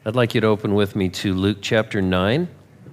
I'd like you to open with me to Luke chapter 9.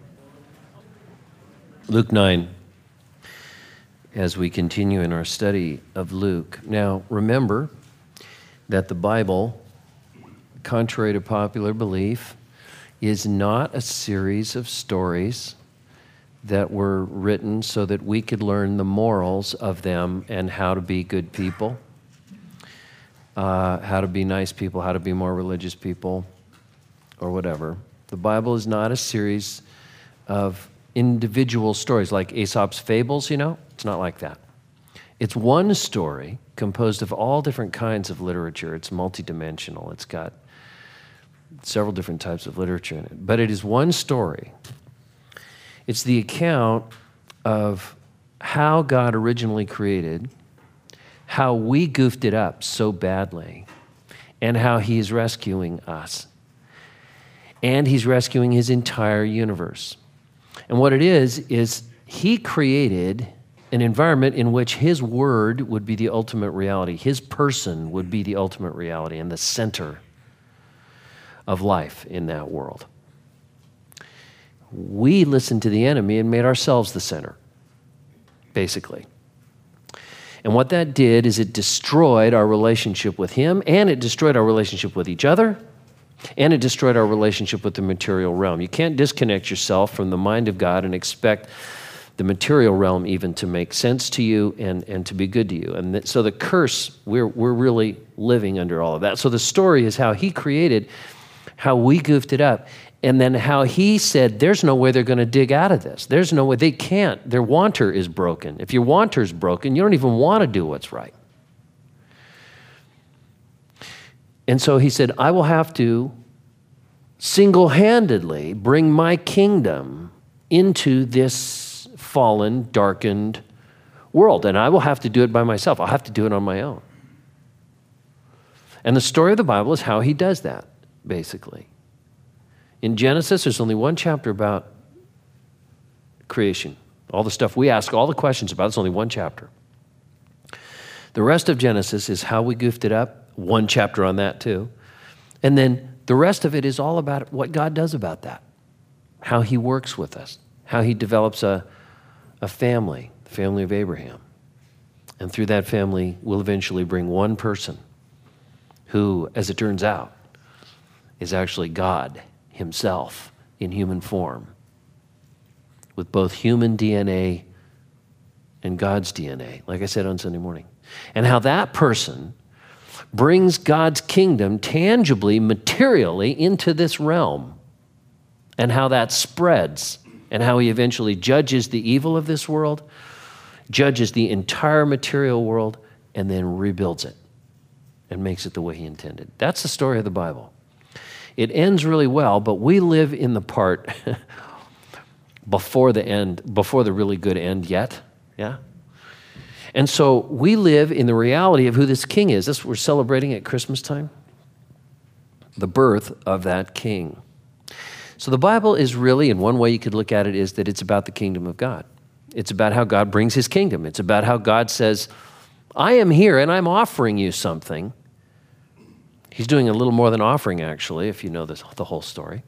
Luke 9, as we continue in our study of Luke. Now, remember that the Bible, contrary to popular belief, is not a series of stories that were written so that we could learn the morals of them and how to be good people, how to be nice people, how to be more religious people, or whatever. The Bible is not a series of individual stories like Aesop's fables, It's not like that. It's one story composed of all different kinds of literature. It's multidimensional. It's got several different types of literature in it. But it is one story. It's the account of how God originally created, how we goofed it up so badly, and how He's rescuing us. And He's rescuing His entire universe. And what it is He created an environment in which His word would be the ultimate reality. His person would be the ultimate reality and the center of life in that world. We listened to the enemy and made ourselves the center, basically. And what that did is it destroyed our relationship with Him, and it destroyed our relationship with each other, and it destroyed our relationship with the material realm. You can't disconnect yourself from the mind of God and expect the material realm even to make sense to you and to be good to you. And so the curse, we're really living under all of that. So the story is how He created, how we goofed it up, and then how He said, there's no way they're going to dig out of this. There's no way. They can't. Their wanter is broken. If your wanter is broken, you don't even want to do what's right. And so He said, I will have to single-handedly bring my kingdom into this fallen, darkened world. And I will have to do it by myself. I'll have to do it on my own. And the story of the Bible is how He does that, basically. In Genesis, there's only one chapter about creation. All the stuff we ask all the questions about, it's only one chapter. The rest of Genesis is how we goofed it up, one chapter on that too. And then the rest of it is all about what God does about that, how He works with us, how He develops a family, the family of Abraham. And through that family, we'll eventually bring one person who, as it turns out, is actually God Himself in human form, with both human DNA and God's DNA, like I said on Sunday morning. And how that person brings God's kingdom tangibly, materially into this realm, and how that spreads, and how He eventually judges the evil of this world, judges the entire material world, and then rebuilds it and makes it the way He intended. That's the story of the Bible. It ends really well, but we live in the part before the end, before the really good end yet, yeah? And so we live in the reality of who this king is. That's what we're celebrating at Christmas time. The birth of that king. So the Bible is really, in one way you could look at it, is that it's about the kingdom of God. It's about how God brings His kingdom. It's about how God says, I am here and I'm offering you something. He's doing a little more than offering, actually, if you know the whole story.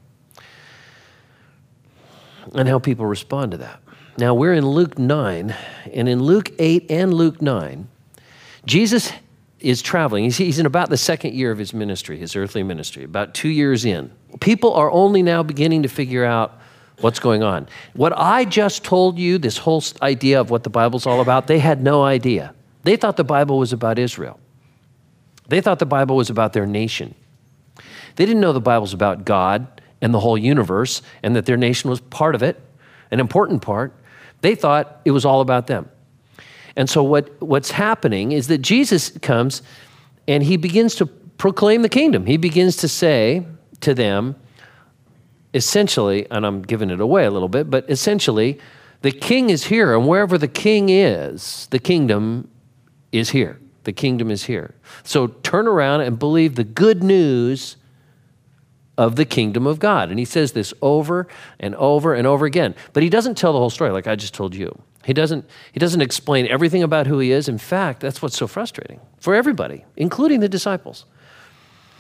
And how people respond to that. Now, we're in Luke 9, and in Luke 8 and Luke 9, Jesus is traveling. He's in about the second year of His ministry, His earthly ministry, about 2 years in. People are only now beginning to figure out what's going on. What I just told you, this whole idea of what the Bible's all about, they had no idea. They thought the Bible was about Israel. They thought the Bible was about their nation. They didn't know the Bible's about God and the whole universe, and that their nation was part of it, an important part. They thought it was all about them. And so what's happening is that Jesus comes and He begins to proclaim the kingdom. He begins to say to them, essentially, and I'm giving it away a little bit, but essentially, the king is here, and wherever the king is, the kingdom is here. The kingdom is here. So turn around and believe the good news of the kingdom of God. And He says this over and over and over again. But He doesn't tell the whole story like I just told you. He doesn't explain everything about who He is. In fact, that's what's so frustrating for everybody, including the disciples.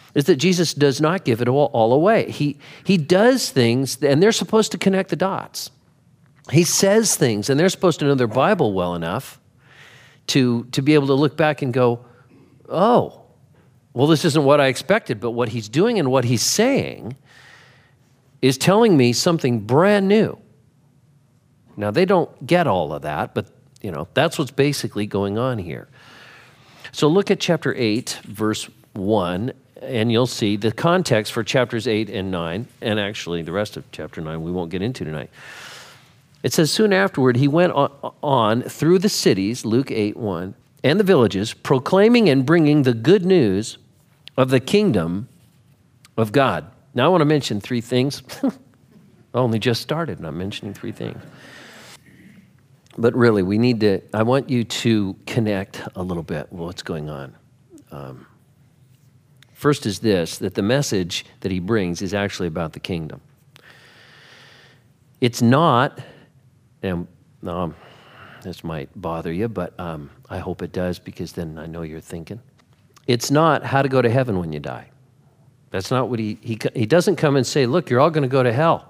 is that Jesus does not give it all away. He does things, and they're supposed to connect the dots. He says things, and they're supposed to know their Bible well enough to be able to look back and go, oh, well, this isn't what I expected, but what he's doing and what he's saying is telling me something brand new. Now, they don't get all of that, but that's what's basically going on here. So look at chapter 8, verse 1, and you'll see the context for chapters 8 and 9, and actually the rest of chapter 9 we won't get into tonight. It says, soon afterward, he went on through the cities, Luke 8:1, and the villages, proclaiming and bringing the good news of the kingdom of God. Now I want to mention three things. I only just started, and I'm mentioning three things. But really, I want you to connect a little bit with what's going on. First is this, that the message that he brings is actually about the kingdom. It's not, and this might bother you, but I hope it does, because then I know you're thinking. It's not how to go to heaven when you die. That's not what he doesn't come and say, look, you're all going to go to hell.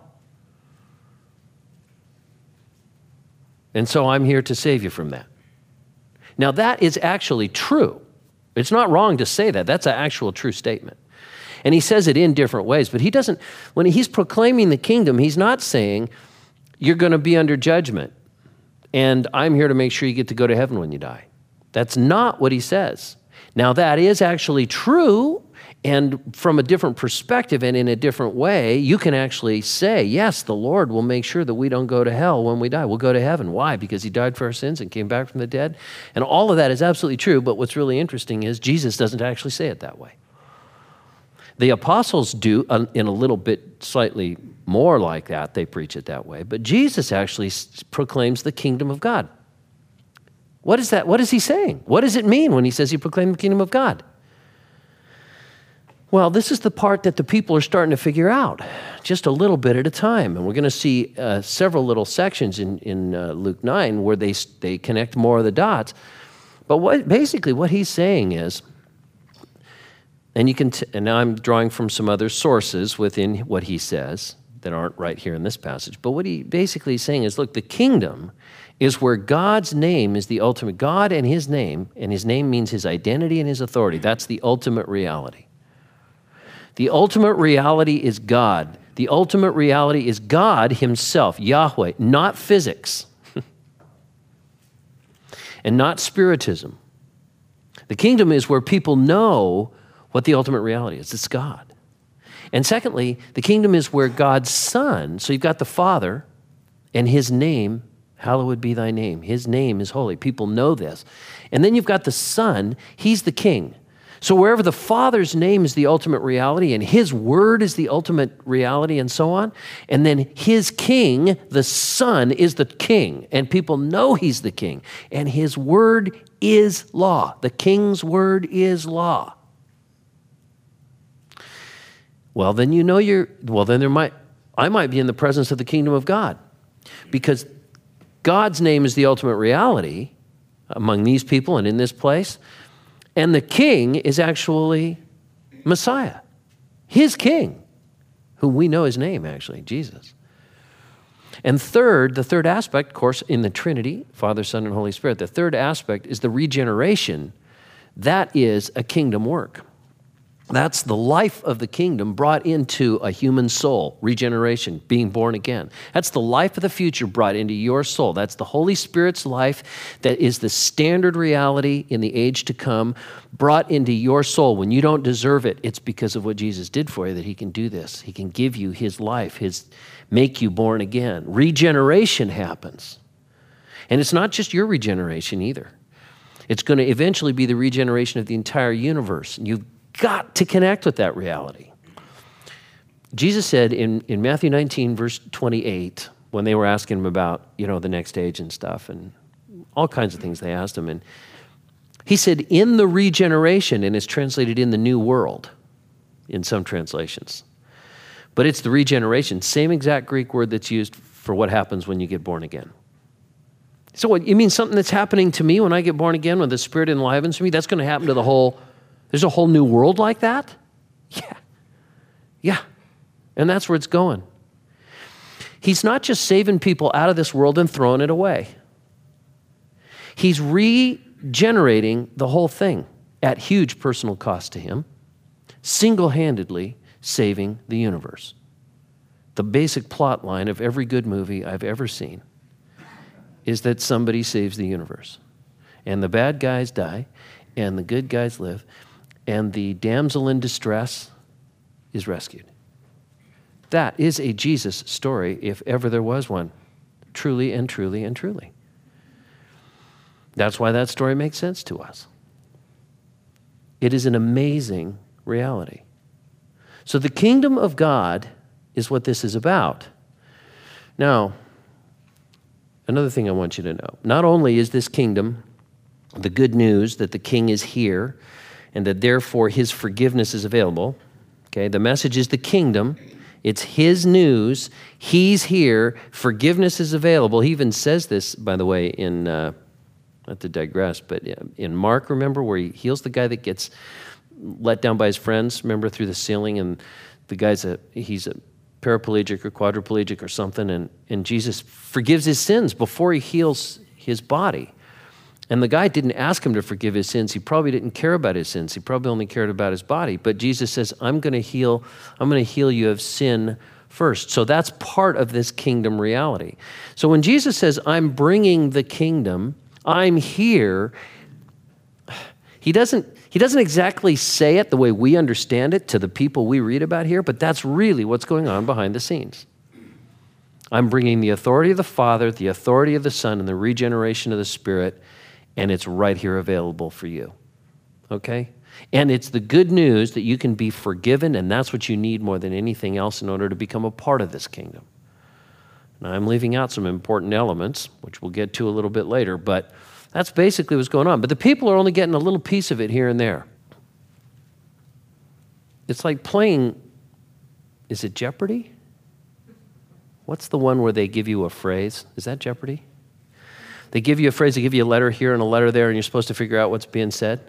And so I'm here to save you from that. Now that is actually true. It's not wrong to say that. That's an actual true statement. And he says it in different ways, but he doesn't, when he's proclaiming the kingdom, he's not saying you're going to be under judgment and I'm here to make sure you get to go to heaven when you die. That's not what he says. Now that is actually true, and from a different perspective and in a different way, you can actually say, yes, the Lord will make sure that we don't go to hell when we die. We'll go to heaven. Why? Because he died for our sins and came back from the dead. And all of that is absolutely true, but what's really interesting is Jesus doesn't actually say it that way. The apostles do in a little bit slightly more like that. They preach it that way. But Jesus actually proclaims the kingdom of God. What is that? What is he saying? What does it mean when he says he proclaimed the kingdom of God? Well, this is the part that the people are starting to figure out, just a little bit at a time. And we're going to see several little sections in Luke 9 where they connect more of the dots. But basically what he's saying is, and now I'm drawing from some other sources within what he says that aren't right here in this passage, but what he basically is saying is, look, the kingdom is where God's name is the ultimate. God and his name means his identity and his authority. That's the ultimate reality. The ultimate reality is God. The ultimate reality is God himself, Yahweh, not physics and not spiritism. The kingdom is where people know what the ultimate reality is. It's God. And secondly, the kingdom is where God's Son, so you've got the Father and his name, hallowed be thy name. His name is holy. People know this. And then you've got the Son, he's the king. So wherever the Father's name is the ultimate reality and his word is the ultimate reality and so on, and then his king, the Son, is the king, and people know he's the king, and his word is law. The king's word is law. Well, then I might be in the presence of the kingdom of God, because God's name is the ultimate reality among these people and in this place. And the king is actually Messiah, his king, whom we know his name, actually, Jesus. And third, the third aspect, of course, in the Trinity, Father, Son, and Holy Spirit, the third aspect is the regeneration. That is a kingdom work. That's the life of the kingdom brought into a human soul, regeneration, being born again. That's the life of the future brought into your soul. That's the Holy Spirit's life that is the standard reality in the age to come, brought into your soul. When you don't deserve it, it's because of what Jesus did for you that he can do this. He can give you his life, make you born again. Regeneration happens. And it's not just your regeneration either. It's going to eventually be the regeneration of the entire universe. And you've got to connect with that reality. Jesus said in Matthew 19, verse 28, when they were asking him about, the next age and stuff and all kinds of things they asked him. And he said, in the regeneration, and it's translated in the new world in some translations. But it's the regeneration, same exact Greek word that's used for what happens when you get born again. So what, you mean something that's happening to me when I get born again, when the Spirit enlivens me, that's going to happen to there's a whole new world like that? Yeah. And that's where it's going. He's not just saving people out of this world and throwing it away. He's regenerating the whole thing at huge personal cost to him, single-handedly saving the universe. The basic plot line of every good movie I've ever seen is that somebody saves the universe. And the bad guys die, and the good guys live, and the damsel in distress is rescued. That is a Jesus story, if ever there was one. Truly and truly and truly. That's why that story makes sense to us. It is an amazing reality. So the kingdom of God is what this is about. Now, another thing I want you to know. Not only is this kingdom the good news that the king is here and that therefore his forgiveness is available. Okay, the message is the kingdom. It's his news. He's here. Forgiveness is available. He even says this, by the way, in, not to digress, but in Mark, remember, where he heals the guy that gets let down by his friends, remember, through the ceiling, and the guy's he's a paraplegic or quadriplegic or something, and Jesus forgives his sins before he heals his body. And the guy didn't ask him to forgive his sins. He probably didn't care about his sins. He probably only cared about his body. But Jesus says, I'm going to heal you of sin first. So that's part of this kingdom reality. So when Jesus says, I'm bringing the kingdom, I'm here, he doesn't exactly say it the way we understand it to the people we read about here, but that's really what's going on behind the scenes. I'm bringing the authority of the Father, the authority of the Son, and the regeneration of the Spirit, and it's right here available for you, okay? And it's the good news that you can be forgiven, and that's what you need more than anything else in order to become a part of this kingdom. Now, I'm leaving out some important elements, which we'll get to a little bit later, but that's basically what's going on. But the people are only getting a little piece of it here and there. It's like playing, is it Jeopardy? What's the one where they give you a phrase? Is that Jeopardy? They give you a phrase, they give you a letter here and a letter there, and you're supposed to figure out what's being said?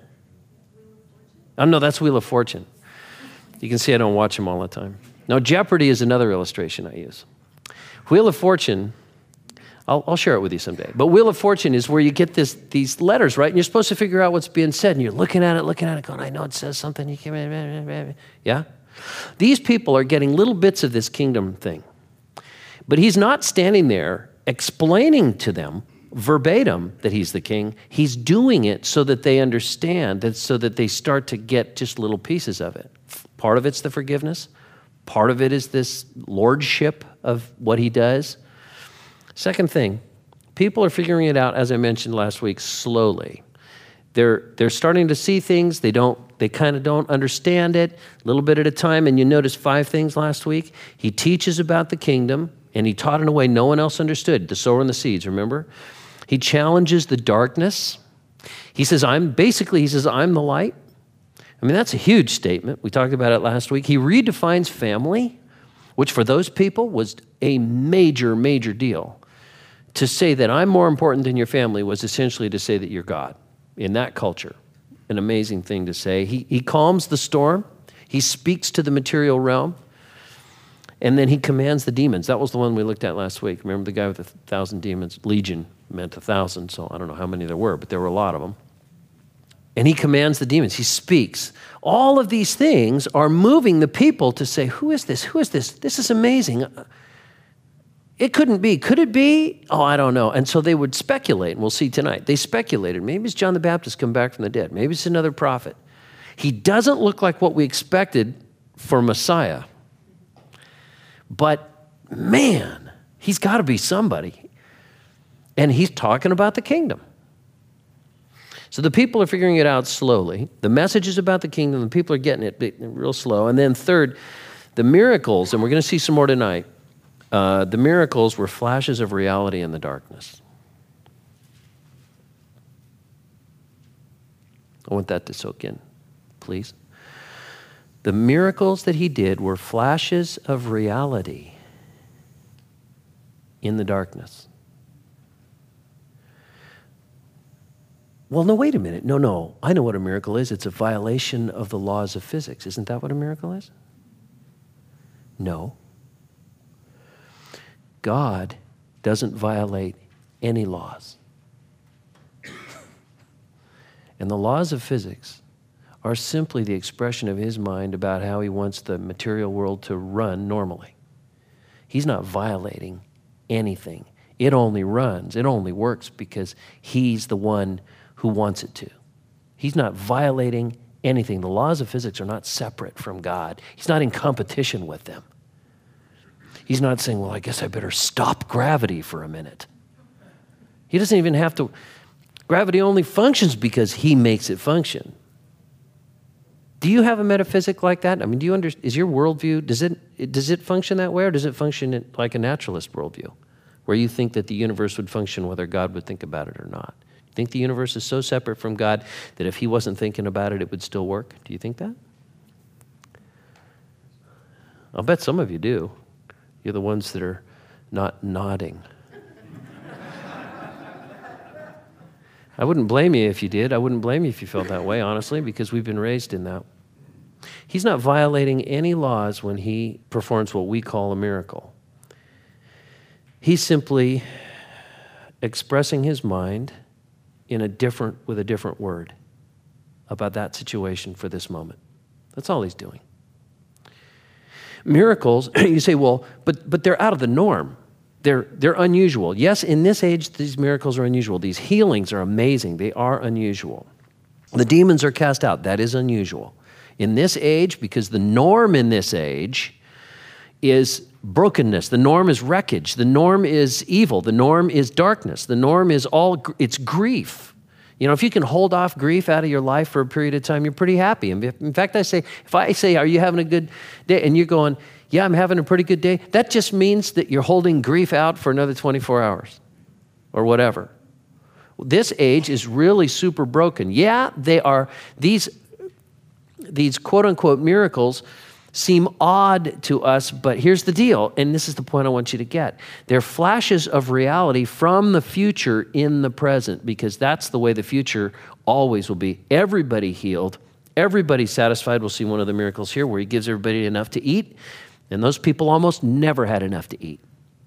Oh, no, that's Wheel of Fortune. You can see I don't watch them all the time. No, Jeopardy is another illustration I use. Wheel of Fortune, I'll share it with you someday. But Wheel of Fortune is where you get these letters, right? And you're supposed to figure out what's being said, and you're looking at it, going, I know it says something. Yeah? These people are getting little bits of this kingdom thing. But he's not standing there explaining to them verbatim that he's the king. He's doing it so that they understand, that so that they start to get just little pieces of it. Part of it's the forgiveness. Part of it is this lordship of what he does. Second thing, people are figuring it out, as I mentioned last week, slowly. They're starting to see things. They kind of don't understand it, a little bit at a time. And you noticed 5 things last week. He teaches about the kingdom, and he taught in a way no one else understood, the sower and the seeds, remember? He challenges the darkness. He says, I'm the light. I mean, that's a huge statement. We talked about it last week. He redefines family, which for those people was a major, major deal. To say that I'm more important than your family was essentially to say that you're God in that culture. An amazing thing to say. He calms the storm. He speaks to the material realm. And then he commands the demons. That was the one we looked at last week. Remember the guy with 1,000 demons? Legion meant 1,000, so I don't know how many there were, but there were a lot of them. And he commands the demons. He speaks. All of these things are moving the people to say, who is this? Who is this? This is amazing. It couldn't be. Could it be? Oh, I don't know. And so they would speculate, and we'll see tonight. They speculated. Maybe it's John the Baptist come back from the dead. Maybe it's another prophet. He doesn't look like what we expected for Messiah. But man, he's got to be somebody. And he's talking about the kingdom. So the people are figuring it out slowly. The message is about the kingdom. The people are getting it real slow. And then third, the miracles, and we're going to see some more tonight. The miracles were flashes of reality in the darkness. I want that to soak in, please. The miracles that he did were flashes of reality in the darkness. Well, no, wait a minute. No. I know what a miracle is. It's a violation of the laws of physics. Isn't that what a miracle is? No. God doesn't violate any laws. And the laws of physics are simply the expression of his mind about how he wants the material world to run normally. He's not violating anything. It only runs, it only works because he's the one who wants it to. He's not violating anything. The laws of physics are not separate from God. He's not in competition with them. He's not saying, well, I guess I better stop gravity for a minute. He doesn't even have to. Gravity only functions because he makes it function. Do you have a metaphysic like that? I mean, is your worldview, does it function that way, or does it function like a naturalist worldview, where you think that the universe would function whether God would think about it or not? You think the universe is so separate from God that if he wasn't thinking about it, it would still work? Do you think that? I'll bet some of you do. You're the ones that are not nodding. I wouldn't blame you if you did. I wouldn't blame you if you felt that way, honestly, because we've been raised in that. He's not violating any laws when he performs what we call a miracle. He's simply expressing his mind with a different word about that situation for this moment. That's all he's doing. Miracles, you say, well, but they're out of the norm. They're unusual. Yes, in this age, these miracles are unusual. These healings are amazing. They are unusual. The demons are cast out. That is unusual. In this age, because the norm in this age is brokenness. The norm is wreckage. The norm is evil. The norm is darkness. The norm is it's grief. You know, if you can hold off grief out of your life for a period of time, you're pretty happy. In fact, if I say, are you having a good day? And you're going, yeah, I'm having a pretty good day. That just means that you're holding grief out for another 24 hours or whatever. This age is really super broken. Yeah, they are, these quote unquote miracles seem odd to us, but here's the deal, and this is the point I want you to get. They're flashes of reality from the future in the present, because that's the way the future always will be. Everybody healed, everybody satisfied. We'll see one of the miracles here where he gives everybody enough to eat. And those people almost never had enough to eat.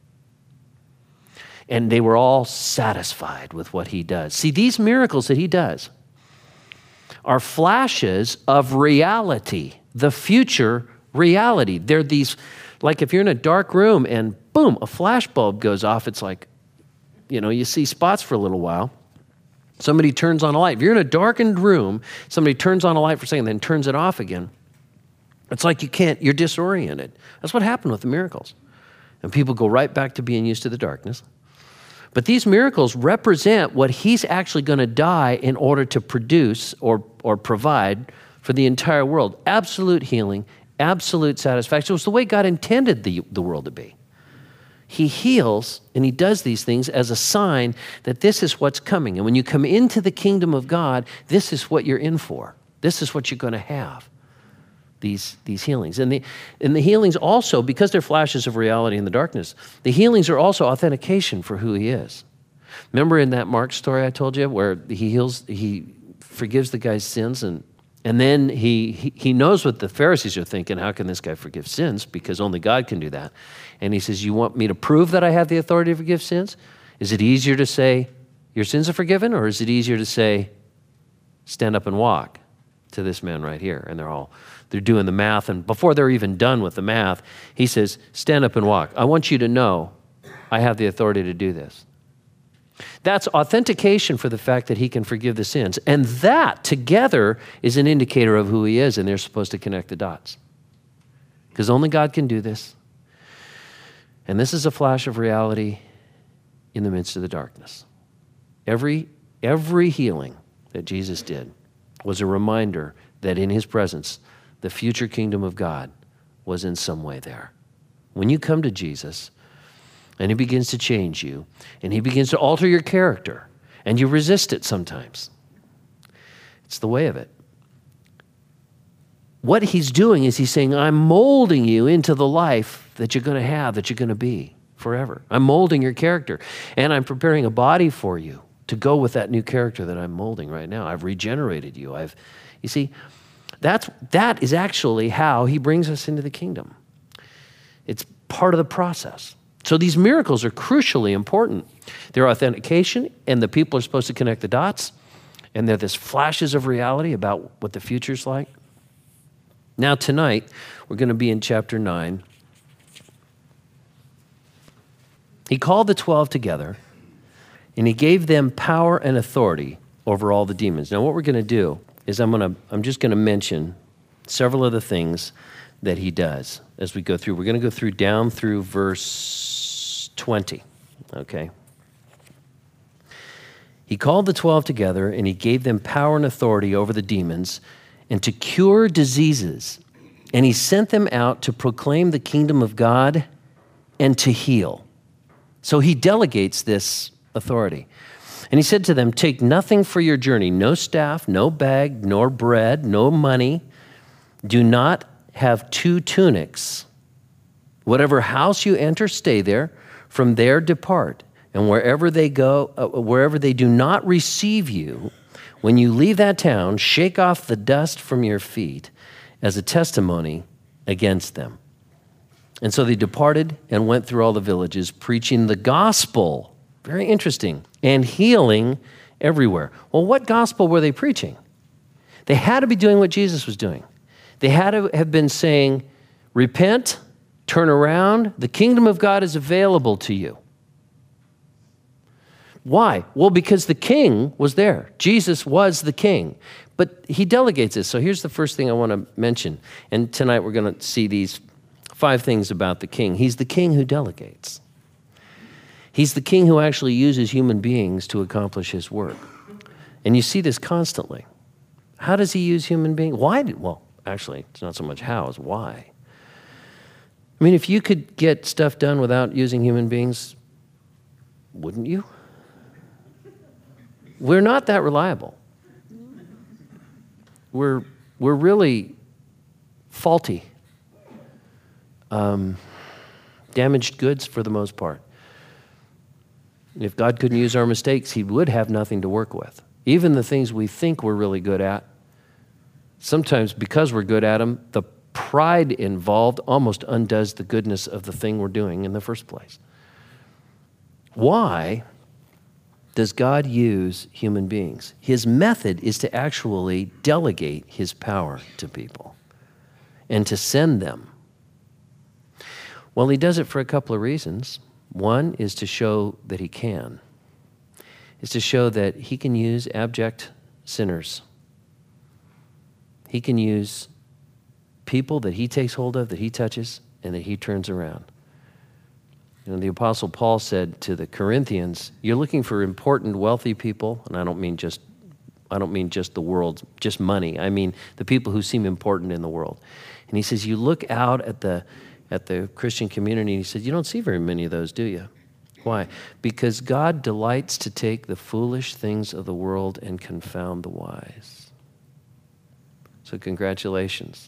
And they were all satisfied with what he does. See, these miracles that he does are flashes of reality, the future reality. They're these, like if you're in a dark room and boom, a flash bulb goes off, it's like, you see spots for a little while. Somebody turns on a light. If you're in a darkened room, somebody turns on a light for a second, then turns it off again. It's like you're disoriented. That's what happened with the miracles. And people go right back to being used to the darkness. But these miracles represent what he's actually going to die in order to produce or provide for the entire world. Absolute healing, absolute satisfaction. It's the way God intended the world to be. He heals and he does these things as a sign that this is what's coming. And when you come into the kingdom of God, this is what you're in for. This is what you're going to have. These healings. And the healings also, because they're flashes of reality in the darkness, the healings are also authentication for who he is. Remember in that Mark story I told you where he forgives the guy's sins and then he knows what the Pharisees are thinking. How can this guy forgive sins? Because only God can do that. And he says, you want me to prove that I have the authority to forgive sins? Is it easier to say, your sins are forgiven? Or is it easier to say, stand up and walk to this man right here? And they're doing the math, and before they're even done with the math, he says, stand up and walk. I want you to know I have the authority to do this. That's authentication for the fact that he can forgive the sins. And that together is an indicator of who he is, and they're supposed to connect the dots. Because only God can do this. And this is a flash of reality in the midst of the darkness. Every healing that Jesus did was a reminder that in his presence, the future kingdom of God was in some way there. When you come to Jesus and he begins to change you and he begins to alter your character and you resist it sometimes, it's the way of it. What he's doing is he's saying, I'm molding you into the life that you're going to have, that you're going to be forever. I'm molding your character and I'm preparing a body for you to go with that new character that I'm molding right now. I've regenerated you. You see, that is actually how he brings us into the kingdom. It's part of the process. So these miracles are crucially important. They're authentication, and the people are supposed to connect the dots, and they're this flashes of reality about what the future's like. Now tonight, we're going to be in chapter 9. He called the 12 together, and he gave them power and authority over all the demons. Now what we're going to do is I'm just going to mention several of the things that he does as we go through. We're going to go through down through verse 20, okay? He called the 12 together, and he gave them power and authority over the demons and to cure diseases. And he sent them out to proclaim the kingdom of God and to heal. So he delegates this authority. And he said to them, take nothing for your journey, no staff, no bag, nor bread, no money. Do not have 2 tunics. Whatever house you enter, stay there. From there, depart. And wherever they go, wherever they do not receive you, when you leave that town, shake off the dust from your feet as a testimony against them. And so they departed and went through all the villages, preaching the gospel. Very interesting. And healing everywhere. Well, what gospel were they preaching? They had to be doing what Jesus was doing. They had to have been saying, repent, turn around, the kingdom of God is available to you. Why? Well, because the king was there. Jesus was the king. But he delegates this. So here's the first thing I want to mention. And tonight we're going to see these 5 things about the king. He's the king who delegates. He's the king who actually uses human beings to accomplish his work. And you see this constantly. How does he use human beings? Well, actually, it's not so much how, it's why. I mean, if you could get stuff done without using human beings, wouldn't you? We're not that reliable. We're really faulty. Damaged goods for the most part. If God couldn't use our mistakes, he would have nothing to work with. Even the things we think we're really good at, sometimes because we're good at them, the pride involved almost undoes the goodness of the thing we're doing in the first place. Why does God use human beings? His method is to actually delegate his power to people and to send them. Well, he does it for a couple of reasons. One is to show that he can. It's to show that he can use abject sinners. He can use people that he takes hold of, that he touches, and that he turns around. You know, the Apostle Paul said to the Corinthians, you're looking for important, wealthy people, and I don't mean just the world, just money. I mean the people who seem important in the world. And he says, you look out at the Christian community, and he said, you don't see very many of those, do you? Why? Because God delights to take the foolish things of the world and confound the wise. So congratulations.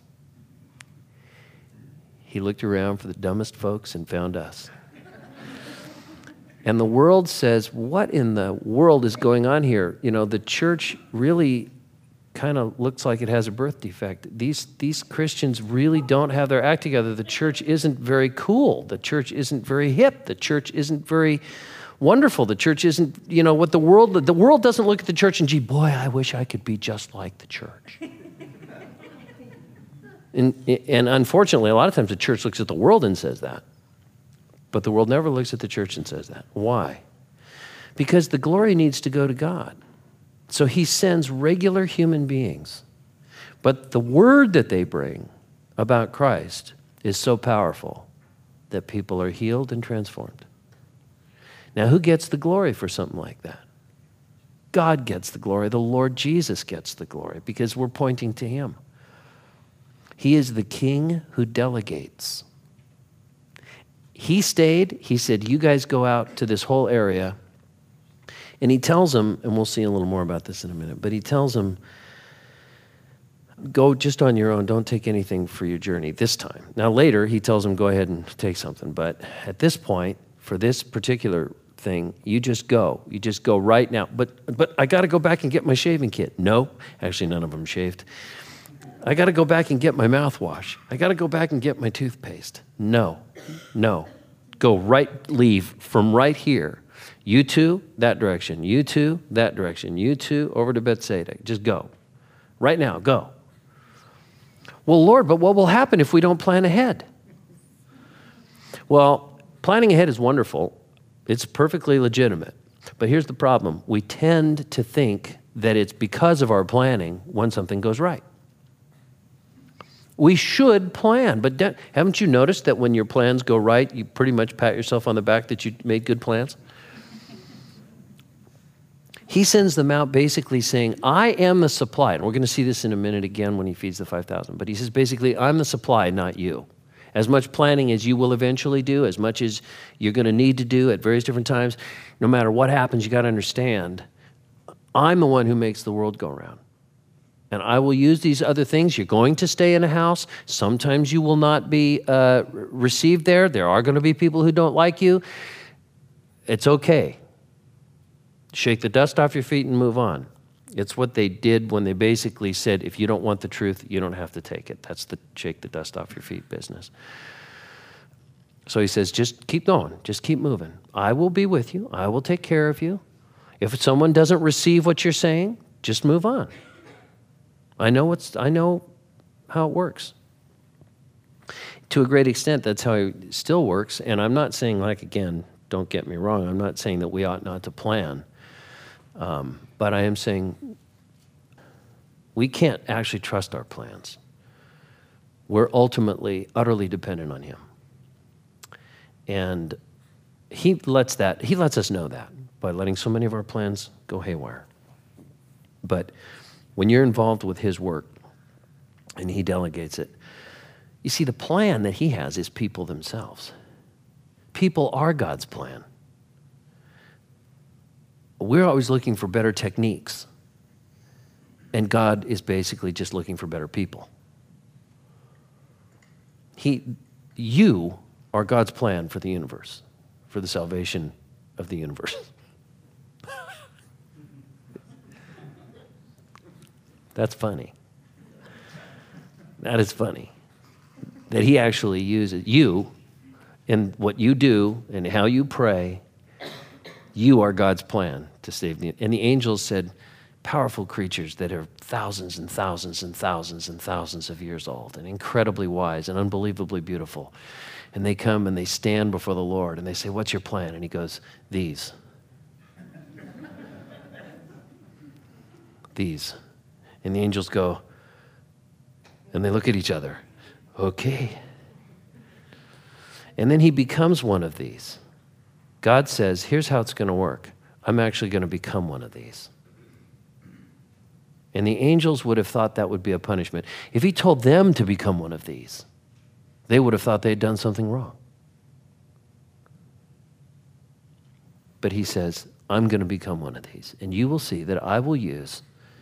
He looked around for the dumbest folks and found us. And the world says, what in the world is going on here? You know, the church really kind of looks like it has a birth defect. These Christians really don't have their act together. The church isn't very cool. The church isn't very hip. The church isn't very wonderful. The church isn't, you know, what the world doesn't look at the church and, gee, boy, I wish I could be just like the church. And unfortunately, a lot of times the church looks at the world and says that. But the world never looks at the church and says that. Why? Because the glory needs to go to God. So he sends regular human beings. But the word that they bring about Christ is so powerful that people are healed and transformed. Now, who gets the glory for something like that? God gets the glory. The Lord Jesus gets the glory because we're pointing to him. He is the king who delegates. He stayed. He said, you guys go out to this whole area. And he tells them, and we'll see a little more about this in a minute, but he tells them, go just on your own. Don't take anything for your journey this time. Now later, he tells them, go ahead and take something. But at this point, for this particular thing. You just go. You just go right now. But I got to go back and get my shaving kit. No, actually none of them shaved. I got to go back and get my mouthwash. I got to go back and get my toothpaste. No. Go right, leave from right here. You two, that direction. You two, that direction. You two, over to Bethsaida. Just go. Right now, go. Well, Lord, but what will happen if we don't plan ahead? Well, planning ahead is wonderful. It's perfectly legitimate. But here's the problem. We tend to think that it's because of our planning when something goes right. We should plan, but haven't you noticed that when your plans go right, you pretty much pat yourself on the back that you made good plans? He sends them out basically saying, I am the supply. And we're going to see this in a minute again when he feeds the 5,000. But he says basically, I'm the supply, not you. As much planning as you will eventually do, as much as you're going to need to do at various different times, no matter what happens, you got to understand, I'm the one who makes the world go round. And I will use these other things. You're going to stay in a house. Sometimes you will not be received there. There are going to be people who don't like you. It's okay. Shake the dust off your feet and move on. It's what they did when they basically said, if you don't want the truth, you don't have to take it. That's the shake the dust off your feet business. So he says, just keep going. Just keep moving. I will be with you. I will take care of you. If someone doesn't receive what you're saying, just move on. I know how it works. To a great extent, that's how it still works. And I'm not saying, again, don't get me wrong, I'm not saying that we ought not to plan. But I am saying we can't actually trust our plans. We're ultimately, utterly dependent on him. And he lets us know that by letting so many of our plans go haywire. But when you're involved with his work and he delegates it, you see, the plan that he has is people themselves. People are God's plan. We're always looking for better techniques, and God is basically just looking for better people. You are God's plan for the universe, for the salvation of the universe. That's funny. That is funny. That he actually uses you in what you do and how you pray. You are God's plan to save the... And the angels said, powerful creatures that are thousands and thousands and thousands and thousands of years old and incredibly wise and unbelievably beautiful. And they come and they stand before the Lord and they say, what's your plan? And he goes, these. These. And the angels go, and they look at each other. Okay. And then he becomes one of these. God says, here's how it's going to work. I'm actually going to become one of these. And the angels would have thought that would be a punishment. If he told them to become one of these, they would have thought they had done something wrong. But he says, I'm going to become one of these. And you will see that I will use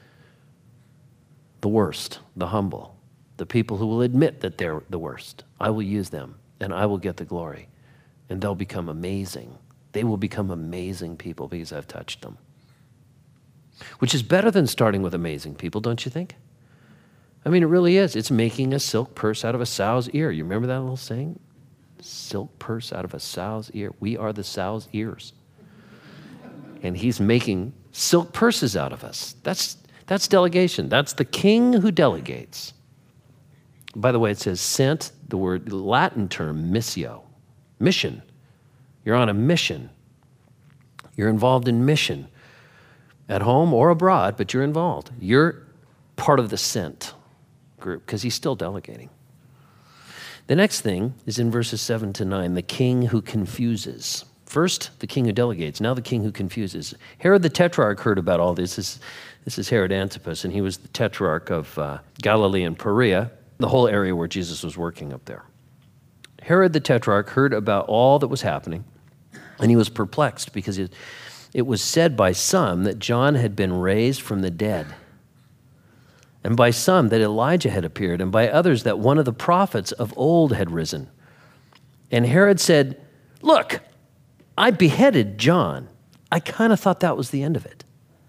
the worst, the humble, the people who will admit that they're the worst. I will use them, and I will get the glory. And they'll become amazing. They will become amazing people because I've touched them. Which is better than starting with amazing people, don't you think? I mean, it really is. It's making a silk purse out of a sow's ear. You remember that little saying? Silk purse out of a sow's ear. We are the sow's ears. And he's making silk purses out of us. That's delegation. That's the king who delegates. By the way, it says sent, the word Latin term, missio, mission. You're on a mission. You're involved in mission at home or abroad, but you're involved. You're part of the sent group because he's still delegating. The next thing is in verses 7 to 9, the king who confuses. First, the king who delegates. Now the king who confuses. Herod the Tetrarch heard about all this. This is Herod Antipas, and he was the Tetrarch of Galilee and Perea, the whole area where Jesus was working up there. Herod the Tetrarch heard about all that was happening, and he was perplexed because it was said by some that John had been raised from the dead, and by some that Elijah had appeared, and by others that one of the prophets of old had risen. And Herod said, look, I beheaded John. I kind of thought that was the end of it.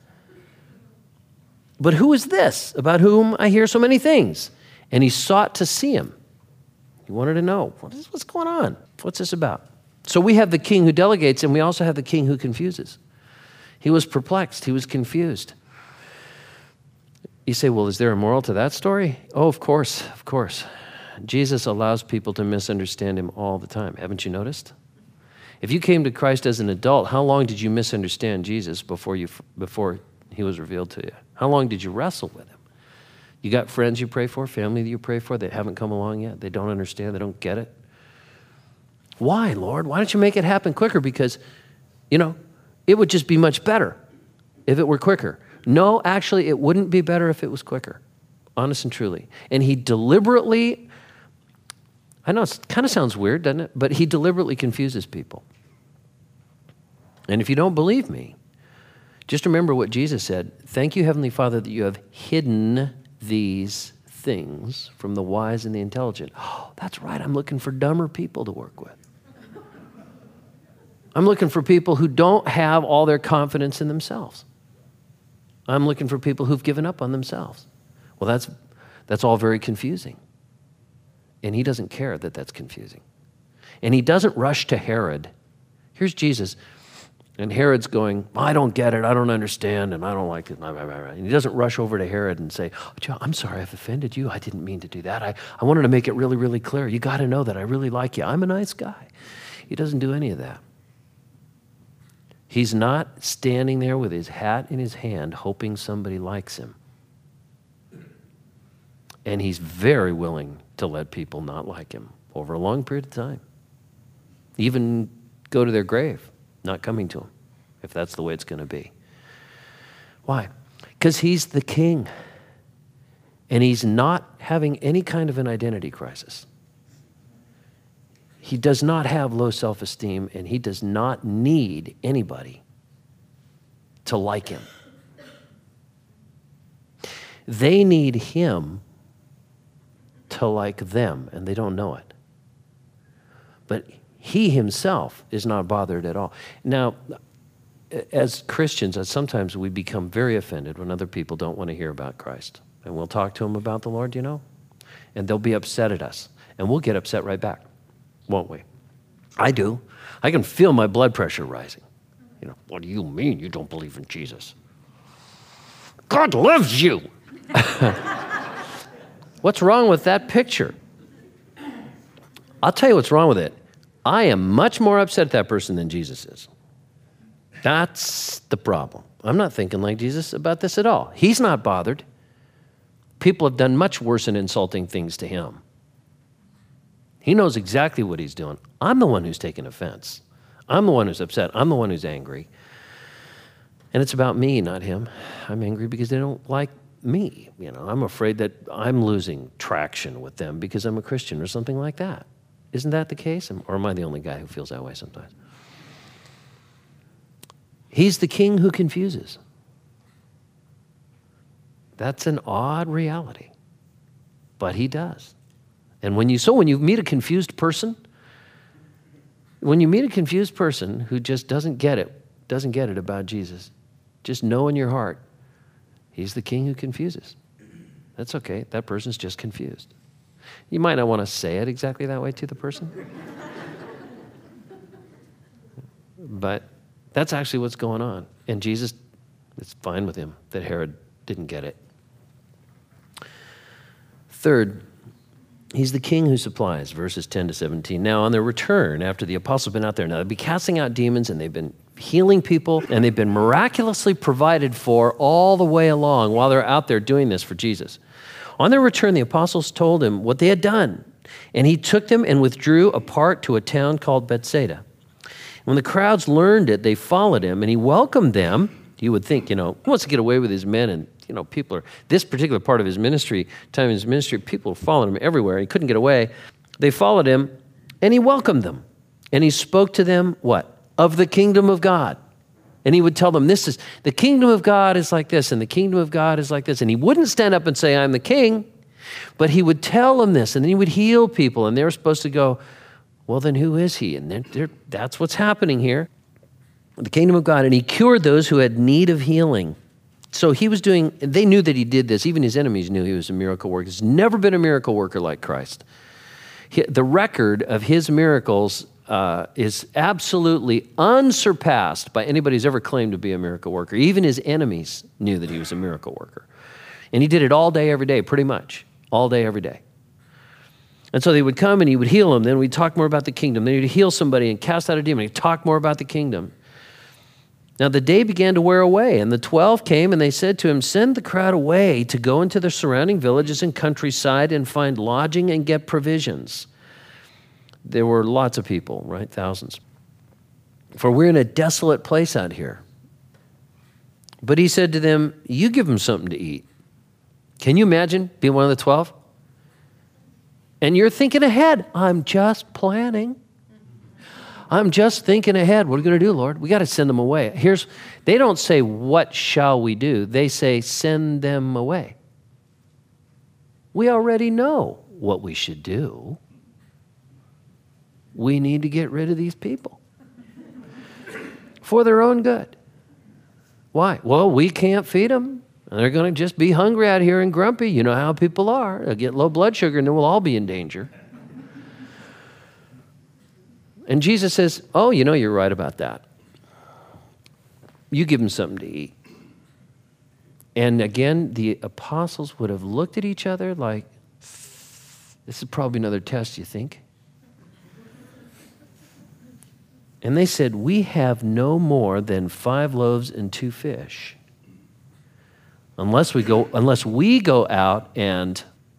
But who is this about whom I hear so many things? And he sought to see him. He wanted to know, what's going on? What's this about? So we have the king who delegates, and we also have the king who confuses. He was perplexed. He was confused. You say, well, is there a moral to that story? Oh, of course, of course. Jesus allows people to misunderstand him all the time. Haven't you noticed? If you came to Christ as an adult, how long did you misunderstand Jesus before he was revealed to you? How long did you wrestle with him? You got friends you pray for, family that you pray for that haven't come along yet? They don't understand, they don't get it. Why, Lord? Why don't you make it happen quicker? Because, it would just be much better if it were quicker. No, actually, it wouldn't be better if it was quicker, honest and truly. And he deliberately, I know it kind of sounds weird, doesn't it? But he deliberately confuses people. And if you don't believe me, just remember what Jesus said. Thank you, Heavenly Father, that you have hidden these things from the wise and the intelligent. Oh, that's right. I'm looking for dumber people to work with. I'm looking for people who don't have all their confidence in themselves. I'm looking for people who've given up on themselves. Well, that's all very confusing. And he doesn't care that that's confusing. And he doesn't rush to Herod. Here's Jesus. And Herod's going, I don't get it, I don't understand, and I don't like it. And he doesn't rush over to Herod and say, I'm sorry I've offended you. I didn't mean to do that. I wanted to make it really, really clear. You got to know that I really like you. I'm a nice guy. He doesn't do any of that. He's not standing there with his hat in his hand hoping somebody likes him. And he's very willing to let people not like him over a long period of time. Even go to their grave, not coming to him, if that's the way it's going to be. Why? Because he's the king. And he's not having any kind of an identity crisis. He does not have low self-esteem, and he does not need anybody to like him. They need him to like them, and they don't know it. But he himself is not bothered at all. Now, as Christians, sometimes we become very offended when other people don't want to hear about Christ. And we'll talk to them about the Lord, and they'll be upset at us. And we'll get upset right back, won't we? I do. I can feel my blood pressure rising. What do you mean you don't believe in Jesus? God loves you. What's wrong with that picture? I'll tell you what's wrong with it. I am much more upset at that person than Jesus is. That's the problem. I'm not thinking like Jesus about this at all. He's not bothered. People have done much worse and insulting things to him. He knows exactly what he's doing. I'm the one who's taking offense. I'm the one who's upset. I'm the one who's angry. And it's about me, not him. I'm angry because they don't like me. I'm afraid that I'm losing traction with them because I'm a Christian or something like that. Isn't that the case? Or am I the only guy who feels that way sometimes? He's the king who confuses. That's an odd reality, but he does. And when you meet a confused person, who just doesn't get it about Jesus, just know in your heart, he's the king who confuses. That's okay. That person's just confused. You might not want to say it exactly that way to the person. But that's actually what's going on. And Jesus, it's fine with him that Herod didn't get it. Third, he's the king who supplies, verses 10 to 17. Now, on their return, after the apostles have been out there, now they've been casting out demons, and they've been healing people, and they've been miraculously provided for all the way along while they're out there doing this for Jesus. On their return, the apostles told him what they had done, and he took them and withdrew apart to a town called Bethsaida. When the crowds learned it, they followed him, and he welcomed them. You would think, he wants to get away with his men, and people are, this particular part of his ministry, people are following him everywhere. He couldn't get away. They followed him, and he welcomed them. And he spoke to them, what? Of the kingdom of God. And he would tell them, the kingdom of God is like this, and the kingdom of God is like this. And he wouldn't stand up and say, I'm the king, but he would tell them this, and then he would heal people, and they were supposed to go, well, then who is he? And that's what's happening here. the kingdom of God, and he cured those who had need of healing. So he was doing, they knew that he did this. Even his enemies knew he was a miracle worker. There's never been a miracle worker like Christ. The record of his miracles is absolutely unsurpassed by anybody who's ever claimed to be a miracle worker. Even his enemies knew that he was a miracle worker. And he did it all day, every day, pretty much. All day, every day. And so they would come and he would heal them. Then we'd talk more about the kingdom. Then he'd heal somebody and cast out a demon. He'd talk more about the kingdom. Now the day began to wear away, and the 12 came and they said to him, "Send the crowd away to go into the surrounding villages and countryside and find lodging and get provisions." There were lots of people, right? Thousands. "For we're in a desolate place out here." But he said to them, "You give them something to eat." Can you imagine being one of the 12? And you're thinking ahead. I'm just planning. I'm just thinking ahead. What are we going to do, Lord? We got to send them away. They don't say, "What shall we do?" They say, "Send them away." We already know what we should do. We need to get rid of these people for their own good. Why? Well, we can't feed them. They're going to just be hungry out here and grumpy. You know how people are. They'll get low blood sugar and then we'll all be in danger. And Jesus says, "Oh, you know, you're right about that. You give them something to eat." And again, the apostles would have looked at each other like, this is probably another test, you think? And they said, "We have no more than 5 loaves and 2 fish. Unless we go out and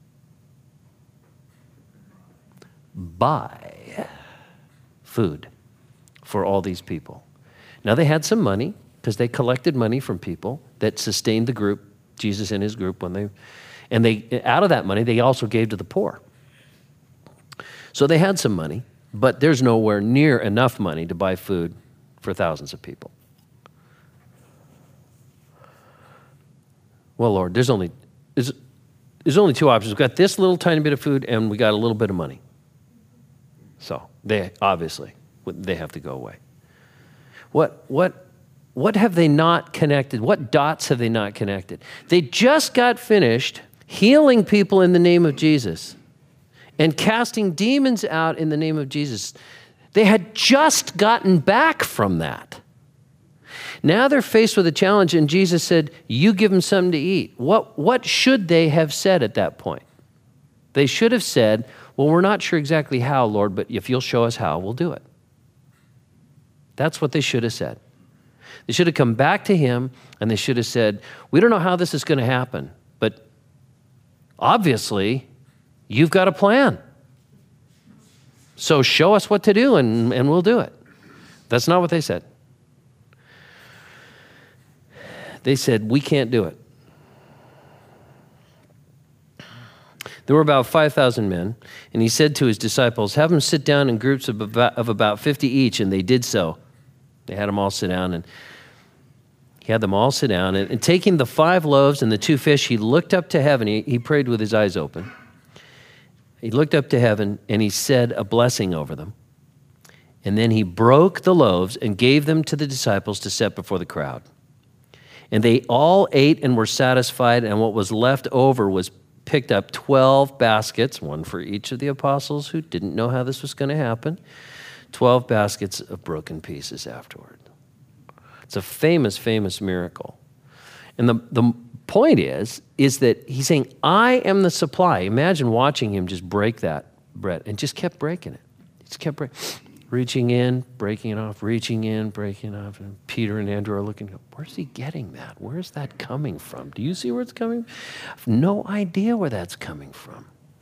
buy food for all these people." Now they had some money because they collected money from people that sustained the group, Jesus and his group, and they out of that money they also gave to the poor. So they had some money, but there's nowhere near enough money to buy food for thousands of people. Well, Lord, there's only 2 options. We've got this little tiny bit of food and we got a little bit of money. So they have to go away. What have they not connected? What dots have they not connected? They just got finished healing people in the name of Jesus and casting demons out in the name of Jesus. They had just gotten back from that. Now they're faced with a challenge, and Jesus said, "You give them something to eat." What should they have said at that point? They should have said, "Well, we're not sure exactly how, Lord, but if you'll show us how, we'll do it." That's what they should have said. They should have come back to him, and they should have said, "We don't know how this is going to happen, but obviously you've got a plan. So show us what to do, and we'll do it." That's not what they said. They said, "We can't do it." There were about 5,000 men, and he said to his disciples, "Have them sit down in groups of about 50 each," and they did so. They had them all sit down, and he had them all sit down, and taking the 5 loaves and the 2 fish, he looked up to heaven. He prayed with his eyes open. He looked up to heaven, and he said a blessing over them. And then he broke the loaves and gave them to the disciples to set before the crowd. And they all ate and were satisfied, and what was left over was picked up 12 baskets, one for each of the apostles who didn't know how this was going to happen, 12 baskets of broken pieces afterward. It's a famous, famous miracle. And the point is that he's saying, "I am the supply." Imagine watching him just break that bread, and just kept breaking it. He just kept reaching in, breaking it off, reaching in, breaking it off. And Peter and Andrew are looking, where's he getting that? Where's that coming from? Do you see where it's coming from? I have no idea where that's coming from.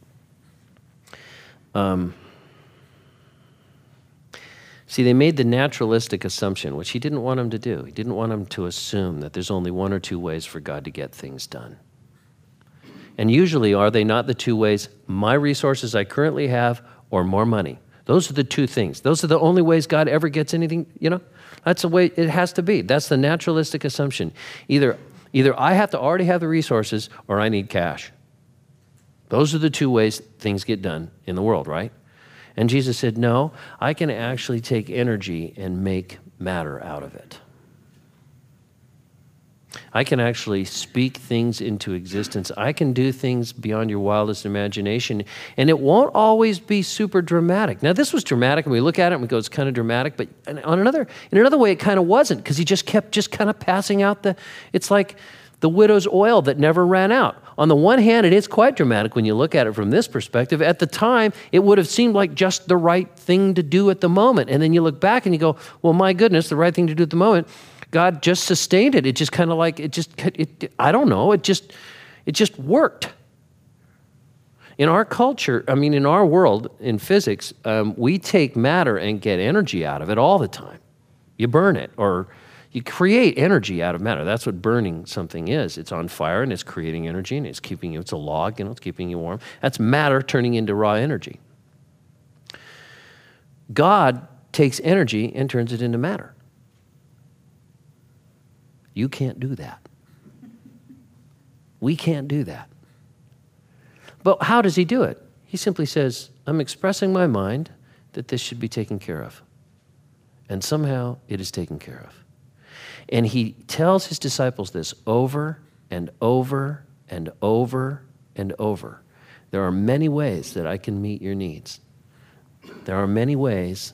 See, they made the naturalistic assumption, which he didn't want them to do. He didn't want them to assume that there's only 1 or 2 ways for God to get things done. And usually, are they not the 2 ways? My resources I currently have, or more money. Those are the 2 things. Those are the only ways God ever gets anything, That's the way it has to be. That's the naturalistic assumption. Either I have to already have the resources, or I need cash. Those are the 2 ways things get done in the world, right? And Jesus said, "No, I can actually take energy and make matter out of it. I can actually speak things into existence. I can do things beyond your wildest imagination, and it won't always be super dramatic. Now, this was dramatic, and we look at it and we go, it's kind of dramatic, but in another way, it kind of wasn't, because he just kept kind of passing out it's like the widow's oil that never ran out. On the one hand, it is quite dramatic when you look at it from this perspective. At the time, it would have seemed like just the right thing to do at the moment. And then you look back and you go, well, my goodness, the right thing to do at the moment, God just sustained it. It just kind of like, I don't know, it just worked. In our culture, in our world, in physics, we take matter and get energy out of it all the time. You burn it, or you create energy out of matter. That's what burning something is. It's on fire and it's creating energy and it's a log, it's keeping you warm. That's matter turning into raw energy. God takes energy and turns it into matter. You can't do that. We can't do that. But how does he do it? He simply says, I'm expressing my mind that this should be taken care of. And somehow it is taken care of. And he tells his disciples this over and over and over and over. There are many ways that I can meet your needs. There are many ways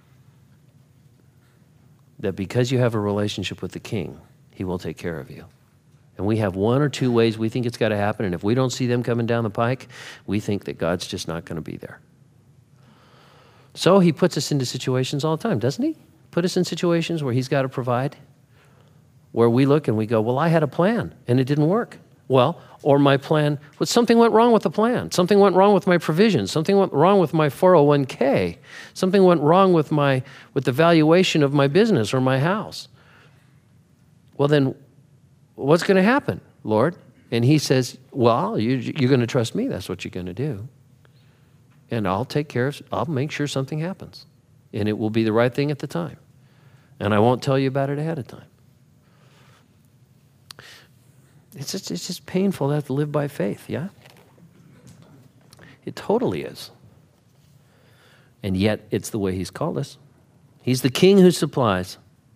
that because you have a relationship with the King, he will take care of you. And we have one or two ways we think it's got to happen, and if we don't see them coming down the pike, we think that God's just not going to be there. So he puts us into situations all the time, doesn't he? Put us in situations where he's got to provide, where we look and we go, well, I had a plan and it didn't work. Well, or my plan, something went wrong with the plan. Something went wrong with my provisions. Something went wrong with my 401k. Something went wrong with the valuation of my business or my house. Well, then what's going to happen, Lord? And he says, well, you're going to trust me. That's what you're going to do. And I'll make sure something happens. And it will be the right thing at the time. And I won't tell you about it ahead of time. It's just painful to have to live by faith, yeah? It totally is. And yet, it's the way he's called us. He's the King who supplies.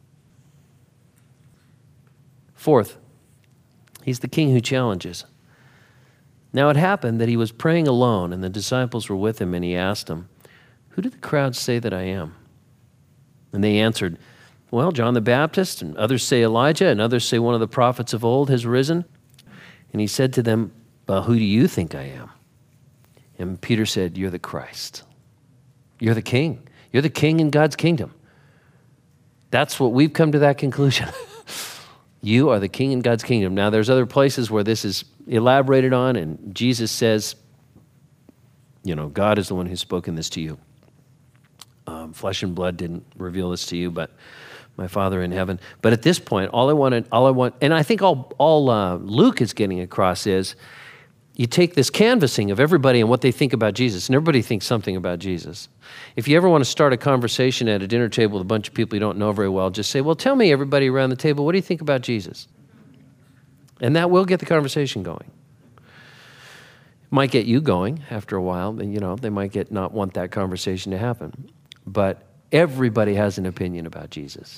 Fourth, he's the King who challenges. Now it happened that he was praying alone, and the disciples were with him, and he asked them, who do the crowds say that I am? And they answered, well, John the Baptist, and others say Elijah, and others say one of the prophets of old has risen. And he said to them, well, who do you think I am? And Peter said, you're the Christ. You're the King. You're the King in God's kingdom. That's what we've come to that conclusion. You are the King in God's kingdom. Now, there's other places where this is elaborated on, and Jesus says, God is the one who's spoken this to you. Flesh and blood didn't reveal this to you, but my Father in heaven. But at this point, all I want, and I think all Luke is getting across is, you take this canvassing of everybody and what they think about Jesus, and everybody thinks something about Jesus. If you ever want to start a conversation at a dinner table with a bunch of people you don't know very well, just say, well, tell me, everybody around the table, what do you think about Jesus? And that will get the conversation going. It might get you going after a while, and they might not want that conversation to happen. But everybody has an opinion about Jesus.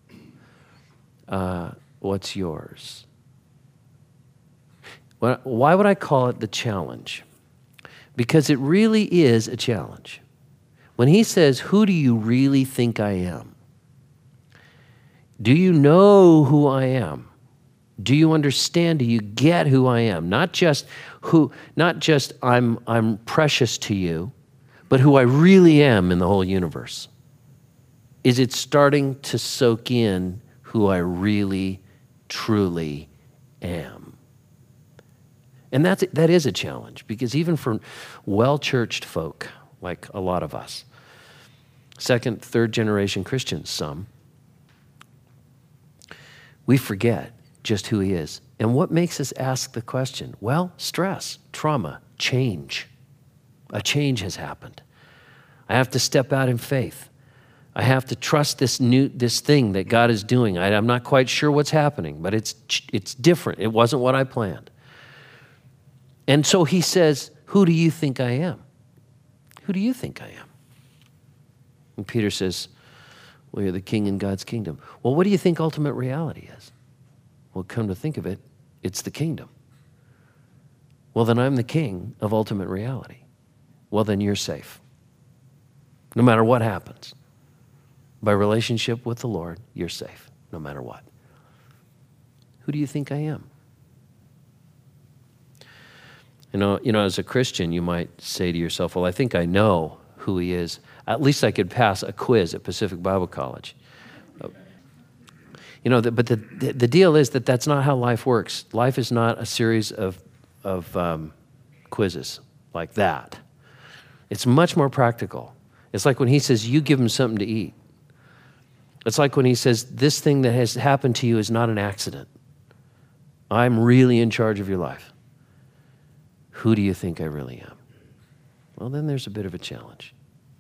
What's yours? Why would I call it the challenge? Because it really is a challenge. When he says, who do you really think I am? Do you know who I am? Do you understand? Do you get who I am? Not just I'm precious to you, but who I really am in the whole universe. Is it starting to soak in who I really, truly am? And that is a challenge, because even for well-churched folk, like a lot of us, second, third generation Christians, some, we forget just who he is. And what makes us ask the question? Well, stress, trauma, change. A change has happened. I have to step out in faith. I have to trust this thing that God is doing. I'm not quite sure what's happening, but it's different. It wasn't what I planned. And so he says, who do you think I am? Who do you think I am? And Peter says, Well, you're the king in God's kingdom. Well, what do you think ultimate reality is? Well, come to think of it, it's the kingdom. Well, then I'm the king of ultimate reality. Well, then you're safe. No matter what happens. By relationship with the Lord, you're safe, no matter what. Who do you think I am? You know, as a Christian, you might say to yourself, well, I think I know who he is. At least I could pass a quiz at Pacific Bible College. But the deal is that that's not how life works. Life is not a series of quizzes like that. It's much more practical. It's like when he says, you give him something to eat. It's like when he says, this thing that has happened to you is not an accident. I'm really in charge of your life. Who do you think I really am? Well, then there's a bit of a challenge.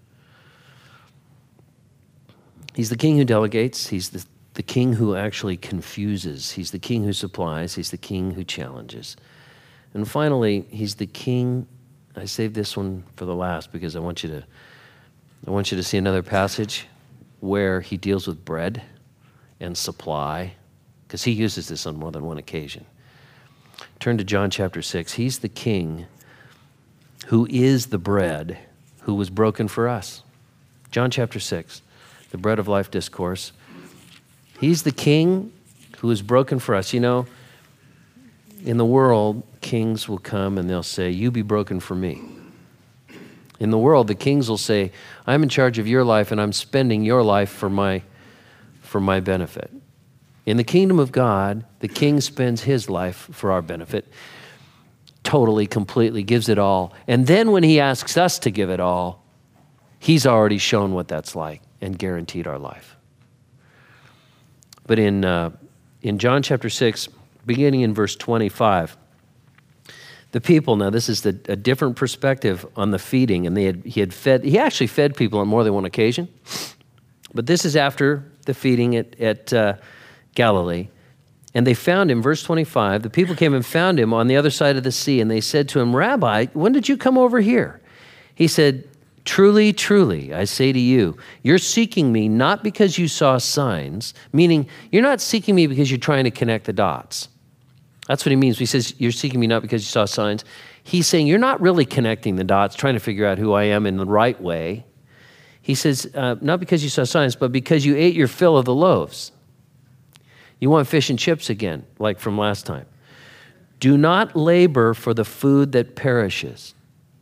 He's the king who delegates. He's the king who actually confuses. He's the king who supplies. He's the king who challenges. And finally, he's the king. I saved this one for the last because I want you to see another passage where he deals with bread and supply, because he uses this on more than one occasion. Turn to John chapter 6. He's the king who is the bread who was broken for us. John chapter 6, the bread of life discourse. He's the king who is broken for us. You know, in the world, kings will come and they'll say, you be broken for me. In the world, the kings will say, I'm in charge of your life and I'm spending your life for my benefit. In the kingdom of God, the king spends his life for our benefit, totally, completely, gives it all. And then when he asks us to give it all, he's already shown what that's like and guaranteed our life. But in John chapter 6, beginning in verse 25, the people, now this is a different perspective on the feeding, and he actually fed people on more than one occasion, but this is after the feeding at Galilee. And they found him, verse 25, the people came and found him on the other side of the sea, and they said to him, Rabbi, when did you come over here? He said, truly, truly, I say to you, you're seeking me not because you saw signs, meaning you're not seeking me because you're trying to connect the dots. That's what he means. He says, you're seeking me not because you saw signs. He's saying, you're not really connecting the dots, trying to figure out who I am in the right way. He says, not because you saw signs, but because you ate your fill of the loaves. You want fish and chips again, like from last time. Do not labor for the food that perishes,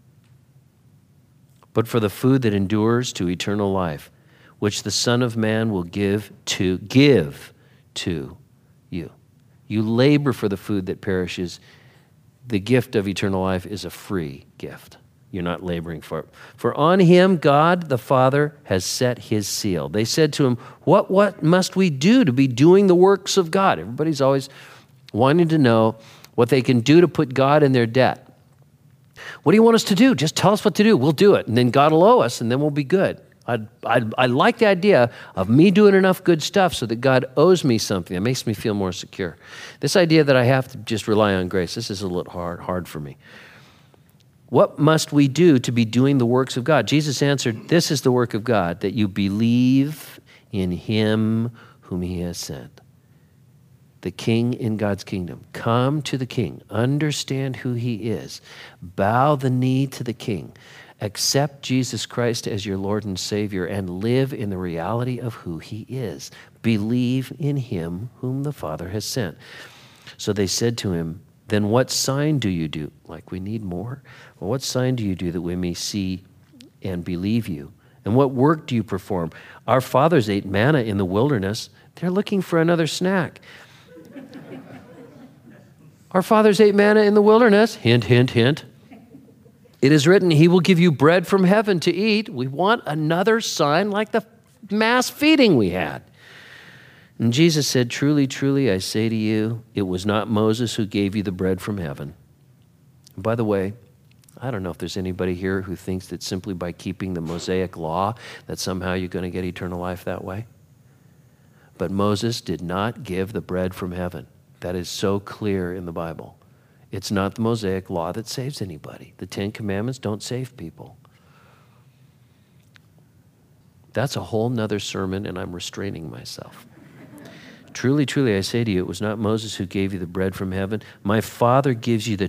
but for the food that endures to eternal life, which the Son of Man will give to you. You labor for the food that perishes. The gift of eternal life is a free gift. You're not laboring for it. For on him, God the Father has set his seal. They said to him, what must we do to be doing the works of God? Everybody's always wanting to know what they can do to put God in their debt. What do you want us to do? Just tell us what to do. We'll do it. And then God will owe us, and then we'll be good. I like the idea of me doing enough good stuff so that God owes me something. It makes me feel more secure. This idea that I have to just rely on grace, this is a little hard for me. What must we do to be doing the works of God? Jesus answered, this is the work of God, that you believe in him whom he has sent. The king in God's kingdom. Come to the king. Understand who he is. Bow the knee to the king. Accept Jesus Christ as your Lord and Savior and live in the reality of who he is. Believe in him whom the Father has sent. So they said to him, then what sign do you do? Like, we need more? Well, what sign do you do that we may see and believe you? And what work do you perform? Our fathers ate manna in the wilderness. They're looking for another snack. Our fathers ate manna in the wilderness. Hint, hint, hint. It is written, he will give you bread from heaven to eat. We want another sign like the mass feeding we had. And Jesus said, truly, truly, I say to you, it was not Moses who gave you the bread from heaven. And by the way, I don't know if there's anybody here who thinks that simply by keeping the Mosaic law that somehow you're going to get eternal life that way. But Moses did not give the bread from heaven. That is so clear in the Bible. It's not the Mosaic law that saves anybody. The Ten Commandments don't save people. That's a whole nother sermon, and I'm restraining myself. Truly, truly, I say to you, it was not Moses who gave you the bread from heaven. My Father gives you the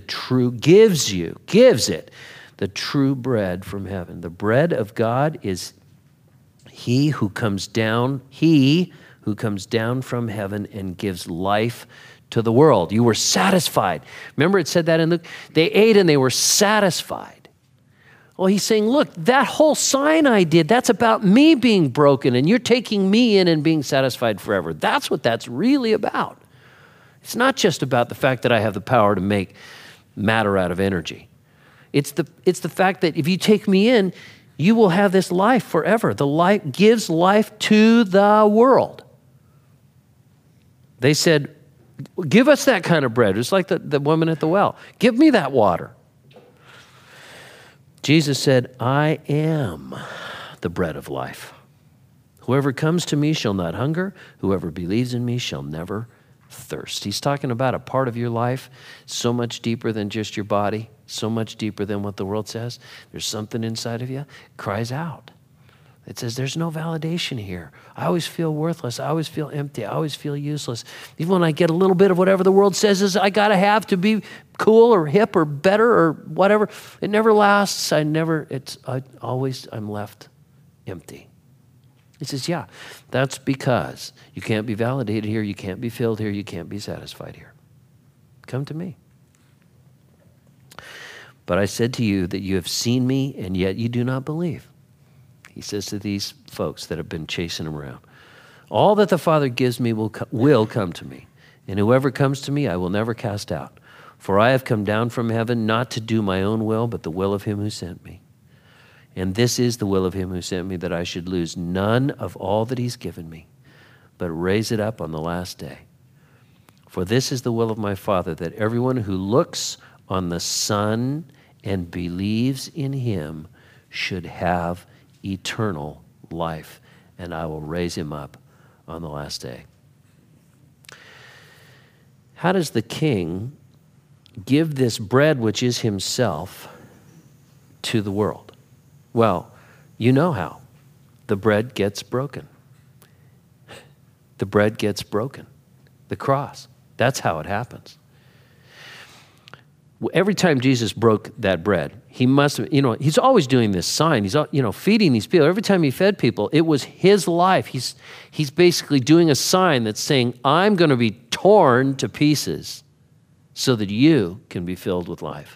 true bread from heaven. The bread of God is he who comes down from heaven and gives life to the world. You were satisfied. Remember it said that in Luke? They ate and they were satisfied. Well, he's saying, look, that whole sign I did, that's about me being broken, and you're taking me in and being satisfied forever. That's what that's really about. It's not just about the fact that I have the power to make matter out of energy. It's the fact that if you take me in, you will have this life forever. The life gives life to the world. They said, give us that kind of bread. It's like the woman at the well. Give me that water. Jesus said, I am the bread of life. Whoever comes to me shall not hunger. Whoever believes in me shall never thirst. He's talking about a part of your life so much deeper than just your body, so much deeper than what the world says. There's something inside of you cries out. It says, there's no validation here. I always feel worthless. I always feel empty. I always feel useless. Even when I get a little bit of whatever the world says is I got to have to be cool or hip or better or whatever, it never lasts. I'm left empty. He says, yeah, that's because you can't be validated here. You can't be filled here. You can't be satisfied here. Come to me. But I said to you that you have seen me and yet you do not believe. He says to these folks that have been chasing him around, all that the Father gives me will come to me, and whoever comes to me I will never cast out. For I have come down from heaven not to do my own will, but the will of him who sent me. And this is the will of him who sent me, that I should lose none of all that he's given me, but raise it up on the last day. For this is the will of my Father, that everyone who looks on the Son and believes in him should have eternal life, and I will raise him up on the last day. How does the king give this bread, which is himself, to the world? Well, you know how. The bread gets broken. The bread gets broken. The cross. That's how it happens. Every time Jesus broke that bread, he must have, he's always doing this sign. He's, feeding these people. Every time he fed people, it was his life. He's basically doing a sign that's saying, I'm going to be torn to pieces so that you can be filled with life.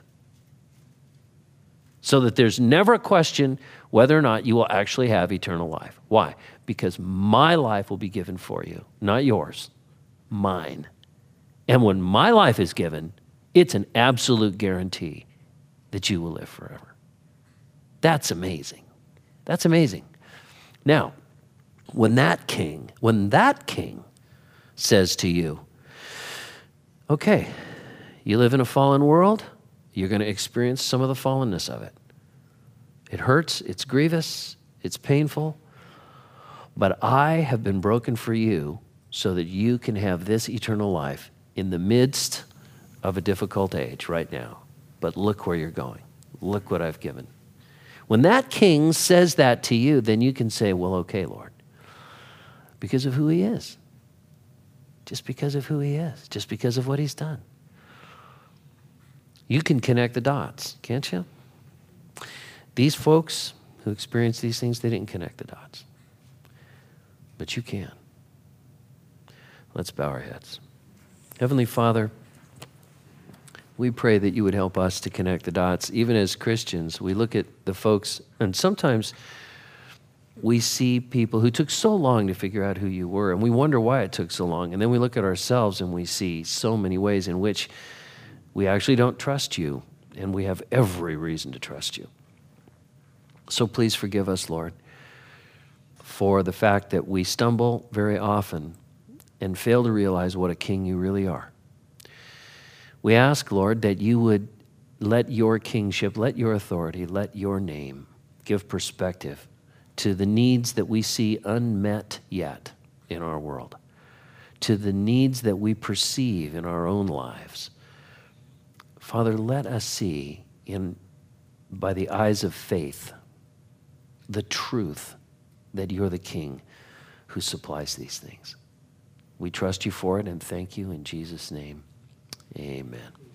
So that there's never a question whether or not you will actually have eternal life. Why? Because my life will be given for you, not yours, mine. And when my life is given, it's an absolute guarantee that you will live forever. That's amazing. That's amazing. Now, when that king says to you, okay, you live in a fallen world, you're going to experience some of the fallenness of it. It hurts, it's grievous, it's painful, but I have been broken for you so that you can have this eternal life in the midst of a difficult age right now. But look where you're going. Look what I've given. When that king says that to you, then you can say, well, okay, Lord, because of who he is. Just because of who he is. Just because of what he's done. You can connect the dots, can't you? These folks who experience these things, they didn't connect the dots. But you can. Let's bow our heads. Heavenly Father, we pray that you would help us to connect the dots. Even as Christians, we look at the folks, and sometimes we see people who took so long to figure out who you were, and we wonder why it took so long. And then we look at ourselves and we see so many ways in which we actually don't trust you, and we have every reason to trust you. So please forgive us, Lord, for the fact that we stumble very often and fail to realize what a king you really are. We ask, Lord, that you would let your kingship, let your authority, let your name give perspective to the needs that we see unmet yet in our world, to the needs that we perceive in our own lives. Father, let us see by the eyes of faith the truth that you're the King who supplies these things. We trust you for it and thank you in Jesus' name. Amen.